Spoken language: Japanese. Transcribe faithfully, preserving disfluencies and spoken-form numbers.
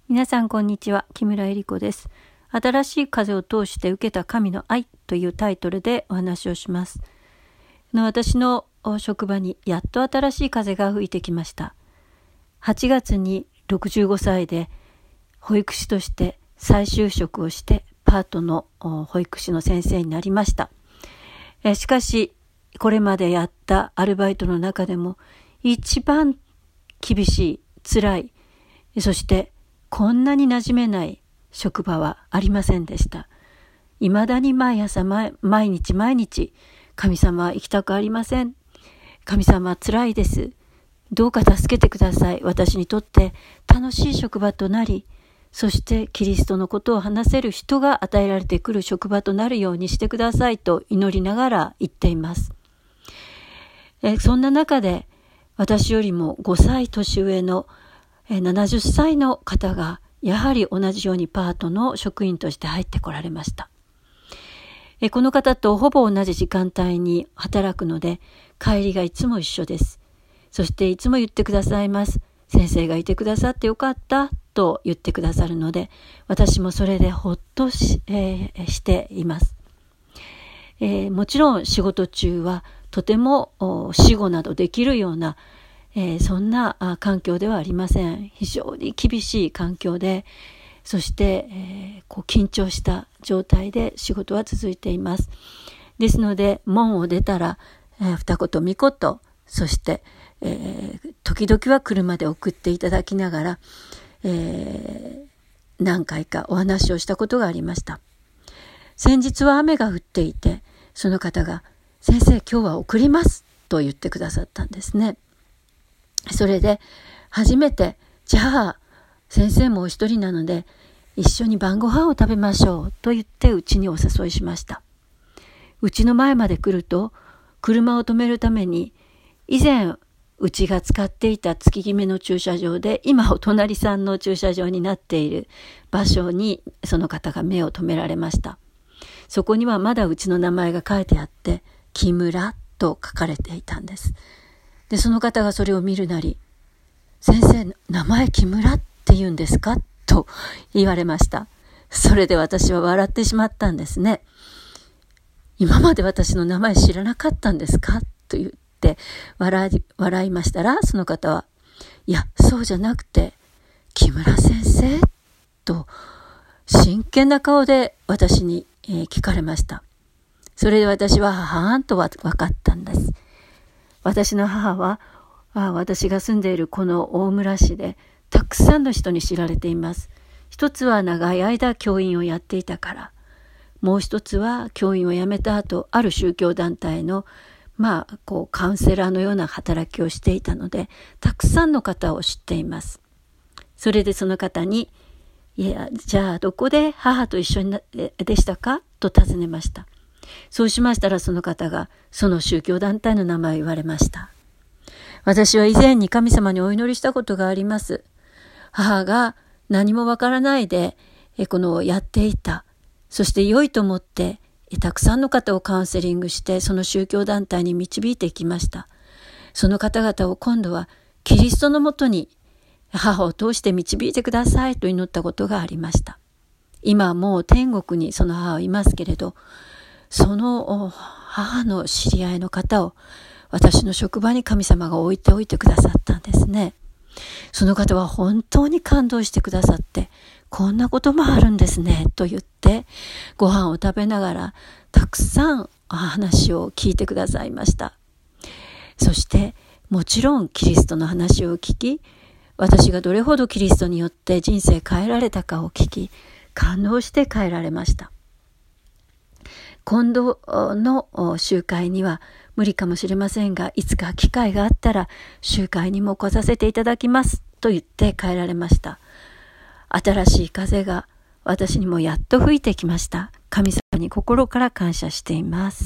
皆さんこんにちは、木村恵理子です。新しい風を通して受けた神の愛というタイトルでお話をします。私の職場にやっと新しい風が吹いてきました。はちがつにろくじゅうごさいで保育士として再就職をしてパートの保育士の先生になりました。しかしこれまでやったアルバイトの中でも一番厳しい、辛い、そしてこんなに馴染めない職場はありませんでした。いまだに毎朝毎日毎日、神様は行きたくありません。神様は辛いです。どうか助けてください。私にとって楽しい職場となり、そしてキリストのことを話せる人が与えられてくる職場となるようにしてくださいと祈りながら言っています。えそんな中で私よりもごさい年上のななじゅっさいの方がやはり同じようにパートの職員として入ってこられました。この方とほぼ同じ時間帯に働くので帰りがいつも一緒です。そしていつも言ってくださいます。先生がいてくださってよかったと言ってくださるので、私もそれでほっと し,、えー、しています、えー。もちろん仕事中はとても死後などできるようなえー、そんな環境ではありません。非常に厳しい環境で、そして、えー、こう緊張した状態で仕事は続いています。ですので門を出たら、えー、二言三言、そして、えー、時々は車で送っていただきながら、えー、何回かお話をしたことがありました。先日は雨が降っていて、その方が先生今日は送りますと言ってくださったんですね。それで初めて、じゃあ先生もお一人なので一緒に晩ご飯を食べましょうと言ってうちにお誘いしました。うちの前まで来ると車を止めるために以前うちが使っていた月決めの駐車場で今お隣さんの駐車場になっている場所にその方が目を留められました。そこにはまだうちの名前が書いてあって木村と書かれていたんです。で、その方がそれを見るなり、先生、名前木村って言うんですかと言われました。それで私は笑ってしまったんですね。今まで私の名前知らなかったんですかと言って笑い、笑いましたら、その方は、いや、そうじゃなくて、木村先生と真剣な顔で私に、えー、聞かれました。それで私ははーんとわかったんです。私の母はあ私が住んでいるこの大村市でたくさんの人に知られています。一つは長い間教員をやっていたから、もう一つは教員を辞めた後ある宗教団体のまあこうカウンセラーのような働きをしていたのでたくさんの方を知っています。それでその方に、いやじゃあどこで母と一緒になでしたかと尋ねました。そうしましたらその方がその宗教団体の名前を言われました。私は以前に神様にお祈りしたことがあります。母が何もわからないでこのやっていた。そして良いと思ってたくさんの方をカウンセリングしてその宗教団体に導いていきました。その方々を今度はキリストのもとに母を通して導いてくださいと祈ったことがありました。今はもう天国にその母はいますけれど、その母の知り合いの方を私の職場に神様が置いておいてくださったんですね。その方は本当に感動してくださって、こんなこともあるんですねと言ってご飯を食べながらたくさん話を聞いてくださいました。そしてもちろんキリストの話を聞き、私がどれほどキリストによって人生変えられたかを聞き、感動して帰られました。今度の集会には無理かもしれませんが、いつか機会があったら集会にも来させていただきますと言って帰られました。新しい風が私にもやっと吹いてきました。神様に心から感謝しています。